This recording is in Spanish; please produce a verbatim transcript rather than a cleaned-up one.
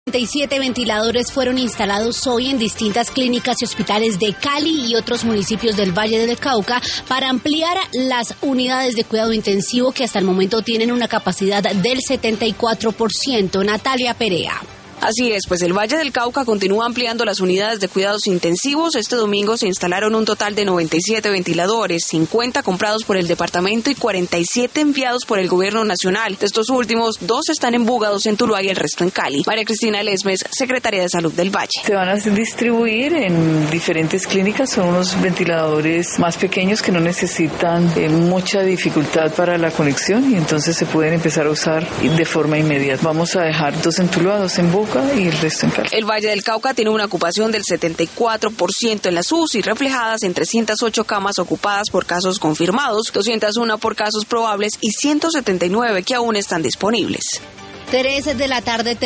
treinta y siete ventiladores fueron instalados hoy en distintas clínicas y hospitales de Cali y otros municipios del Valle del Cauca para ampliar las unidades de cuidado intensivo que hasta el momento tienen una capacidad del setenta y cuatro por ciento. Natalia Perea. Así es, pues el Valle del Cauca continúa ampliando las unidades de cuidados intensivos. Este domingo se instalaron un total de noventa y siete ventiladores, cincuenta comprados por el departamento y cuarenta y siete enviados por el gobierno nacional. De estos últimos, dos están en Buga, dos en Tuluá y el resto en Cali. María Cristina Lesmes, secretaria de Salud del Valle. Se van a distribuir en diferentes clínicas, son unos ventiladores más pequeños que no necesitan eh, mucha dificultad para la conexión y entonces se pueden empezar a usar de forma inmediata. Vamos a dejar dos en Tuluá, dos en Buga y el resto en Cali. El Valle del Cauca tiene una ocupación del setenta y cuatro por ciento en las U C I, reflejadas en trescientas ocho camas ocupadas por casos confirmados, doscientas uno por casos probables y ciento setenta y nueve que aún están disponibles. tres de la tarde.